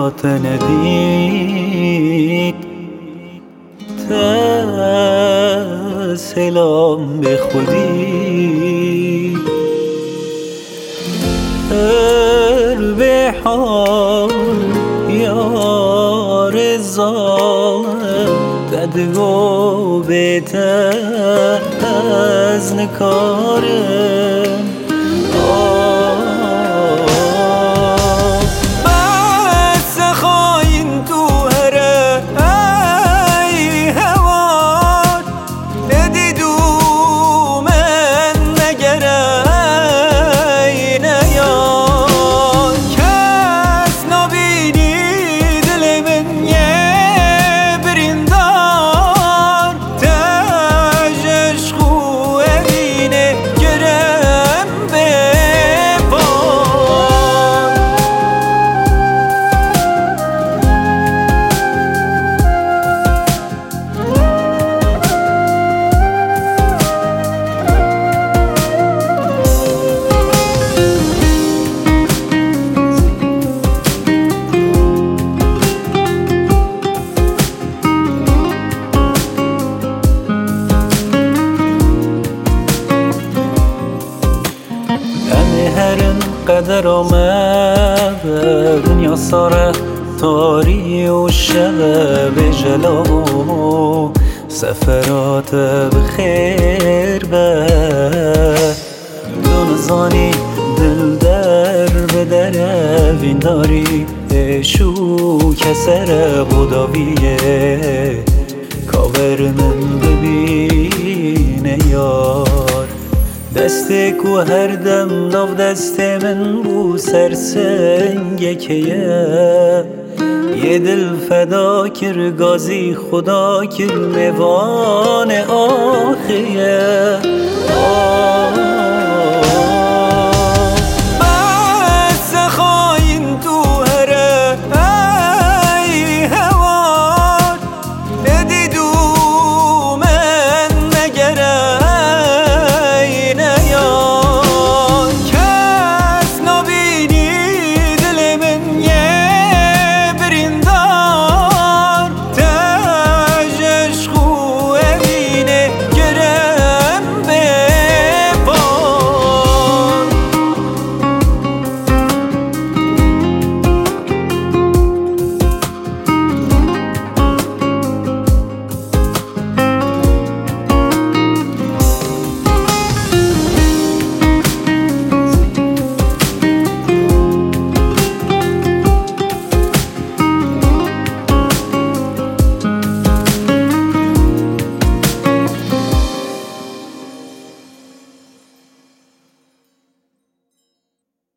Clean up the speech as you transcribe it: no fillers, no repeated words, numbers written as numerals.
خاطر ندید سلام به خودی به حال یار ظالم ددگو بهتر از نکارم بس خواهین تو هره ای هوار ندیدو من نگره ای نیار کس نبینی دل من یه بریندار تجش خوه اینه گرم به قدر آمد دنیا ساره تاری و شب جلو سفرات بخیر به دونزانی دل در به در وین داری شو کسر بوداویه کاور من ببینه یار دسته کو هر دم ناف دست من بو سرسنگ که یه دل فدا کر گازی خدا کر میوان آخیه